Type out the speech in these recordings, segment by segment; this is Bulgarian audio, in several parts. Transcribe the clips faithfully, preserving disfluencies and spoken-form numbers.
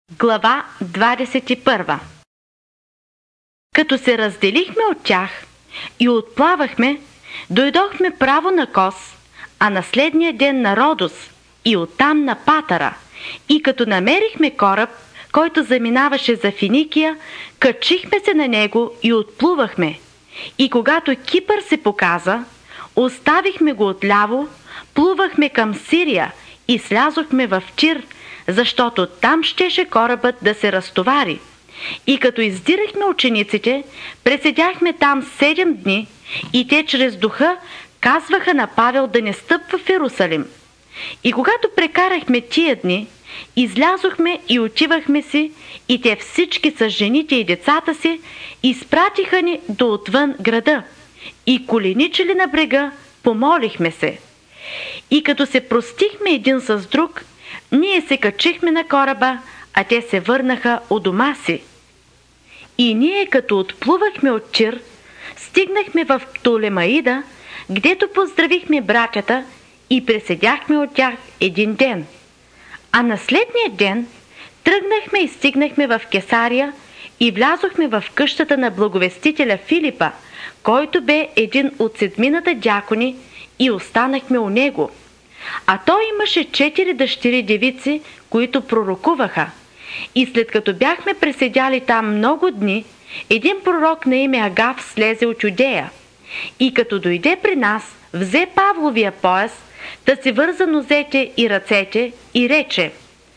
Глава двадесет и първа. Като се разделихме от тях и отплавахме, дойдохме право на Кос, а на следния ден на Родос и оттам на Патара. И като намерихме кораб, който заминаваше за Финикия, качихме се на него и отплувахме. И когато Кипър се показа, оставихме го отляво, плувахме към Сирия и слязохме в Тир, защото там щеше корабът да се разтовари. И като издирахме учениците, преседяхме там седем дни и те чрез духа казваха на Павел да не стъпва в Иерусалим. И когато прекарахме тия дни, излязохме и отивахме си, и те всички с жените и децата си изпратиха ни до отвън града. И коленичили на брега, помолихме се. И като се простихме един с друг, ние се качихме на кораба, а те се върнаха у дома си. И ние като отплувахме от Тир, стигнахме в Птолемаида, гдето поздравихме братята и преседяхме от тях един ден. А на следния ден тръгнахме и стигнахме в Кесария и влязохме в къщата на благовестителя Филипа, който бе един от седмината дякони, и останахме у него. А той имаше четири дъщери девици, които пророкуваха. И след като бяхме преседяли там много дни, един пророк на име Агав слезе от Юдея. И като дойде при нас, взе Павловия пояс, да си върза нозете и ръцете и рече: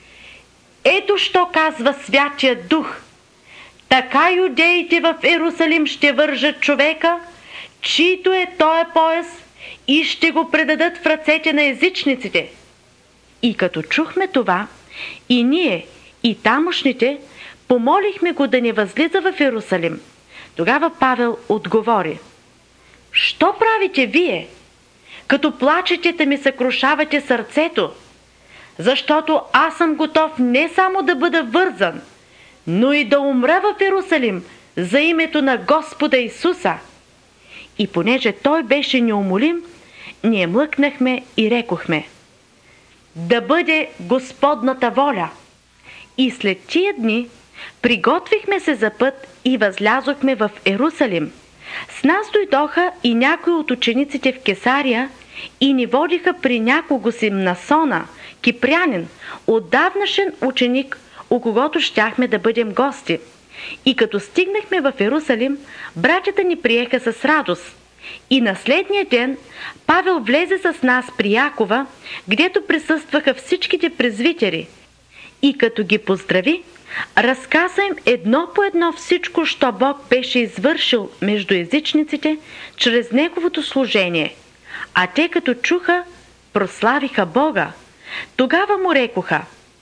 „Ето що казва Святия Дух, така юдеите в Иерусалим ще вържат човека, чийто е тоя пояс, и ще го предадат в ръцете на езичниците.“ И като чухме това, и ние, и тамошните, помолихме го да не възлиза в Иерусалим. Тогава Павел отговори: „Що правите вие? Като плачете да ми съкрушавате сърцето, защото аз съм готов не само да бъда вързан, но и да умра в Иерусалим за името на Господа Исуса.“ И понеже той беше неумолим, ние млъкнахме и рекохме: „Да бъде Господната воля.“ И след тия дни приготвихме се за път и възлязохме в Иерусалим. С нас дойдоха и някои от учениците в Кесария и ни водиха при някого си Мнасона, кипрянин, отдавнашен ученик, у когото щяхме да бъдем гости. И като стигнахме в Иерусалим, братята ни приеха с радост. И на следния ден Павел влезе с нас при Якова, гдето присъстваха всичките презвитери. И като ги поздрави, разказа им едно по едно всичко, що Бог беше извършил между езичниците чрез неговото служение. А те като чуха, прославиха Бога. Тогава му рекоха: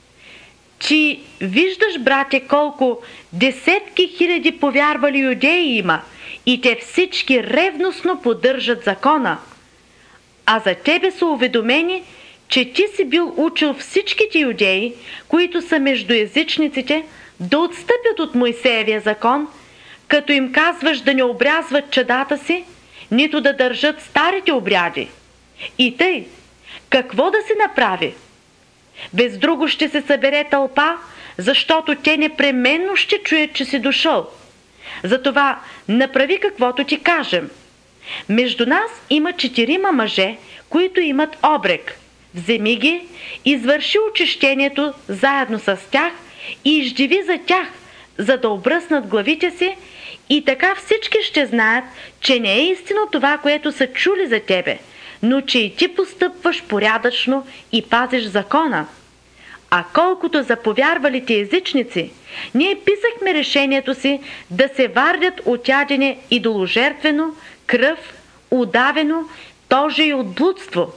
„Ти виждаш, брате, колко десетки хиляди повярвали юдеи има, и те всички ревностно поддържат закона. А за тебе са уведомени, че ти си бил учил всичките юдеи, които са между езичниците, да отстъпят от Мойсеевия закон, като им казваш да не обрязват чадата си, нито да държат старите обряди. И тъй, какво да се направи? Без друго ще се събере тълпа, защото те непременно ще чуят, че си дошъл. Затова направи каквото ти кажем. Между нас има четирима мъже, които имат обрек. Вземи ги, извърши очищението заедно с тях и изживи за тях, за да обръснат главите си, и така всички ще знаят, че не е истина това, което са чули за тебе, но че и ти постъпваш порядъчно и пазиш закона. А колкото за повярвалите езичници, ние писахме решението си да се вардят от ядене идоложертвено, кръв, удавено, тоже и от блудство.“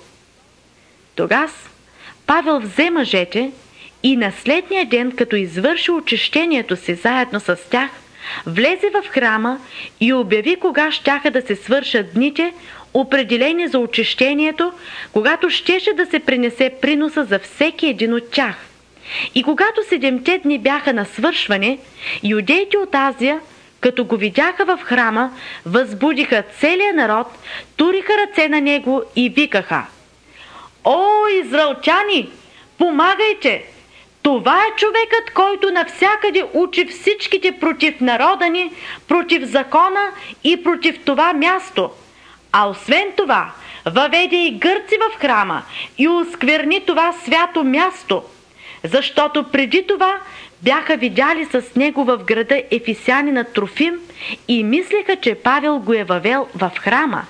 Тогас Павел взе мъжете и на следния ден, като извърши очищението си заедно с тях, влезе в храма и обяви кога щяха да се свършат дните, определени за очищението, когато щеше да се принесе приноса за всеки един от тях. И когато седемте дни бяха на свършване, юдеите от Азия, като го видяха в храма, възбудиха целия народ, туриха ръце на него и викаха: „О, израелтяни, помагайте! Това е човекът, който навсякъде учи всичките против народа ни, против закона и против това място. А освен това, въведе и гърци в храма и оскверни това свято място, защото преди това бяха видяли с него в града ефесянина Трофим и мислеха, че Павел го е въвел в храма.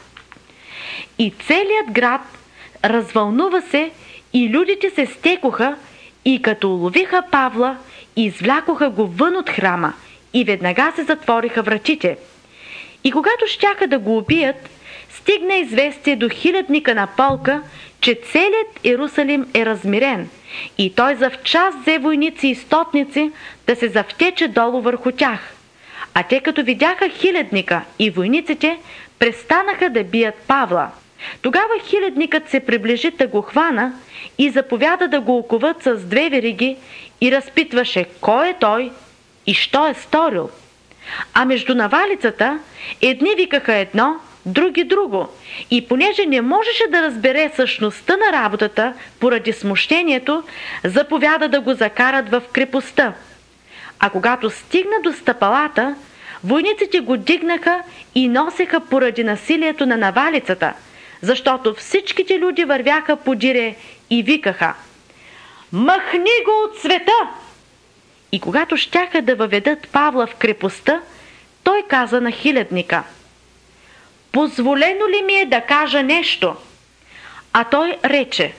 И целият град развълнува се и людите се стекоха и като уловиха Павла, извлякоха го вън от храма и веднага се затвориха вратите. И когато щяха да го убият, стигна известие до хилядника на полка, че целият Иерусалим е размирен и той завчас взе войници и стотници да се завтече долу върху тях. А те като видяха хилядника и войниците, престанаха да бият Павла. Тогава хилядникът се приближи да го хвана и заповяда да го оковат с две вериги и разпитваше кой е той и що е сторил. А между навалицата едни викаха едно, други друго. И понеже не можеше да разбере същността на работата поради смущението, заповяда да го закарат в крепостта. А когато стигна до стъпалата, войниците го дигнаха и носеха поради насилието на навалицата, защото всичките люди вървяха подире и викаха: „Махни го от света!“ И когато щяха да въведат Павла в крепостта, той каза на хилядника: „Позволено ли ми е да кажа нещо?“ А той рече: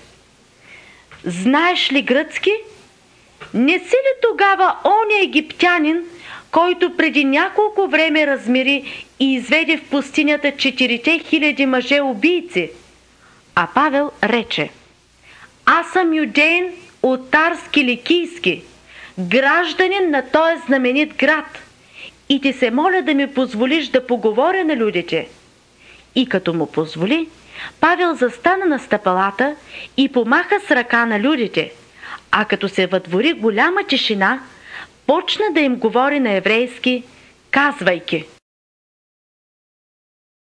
„Знаеш ли гръцки? Не си ли тогава оня египтянин, който преди няколко време размири и изведе в пустинята четирите хиляди мъже убийци?“ А Павел рече: „Аз съм юдеин от Тарс Киликийски, гражданин на този знаменит град, и ти се моля да ми позволиш да поговоря на людите.“ И като му позволи, Павел застана на стъпалата и помаха с ръка на людите, а като се въдвори голяма тишина, почна да им говори на еврейски, казвайки: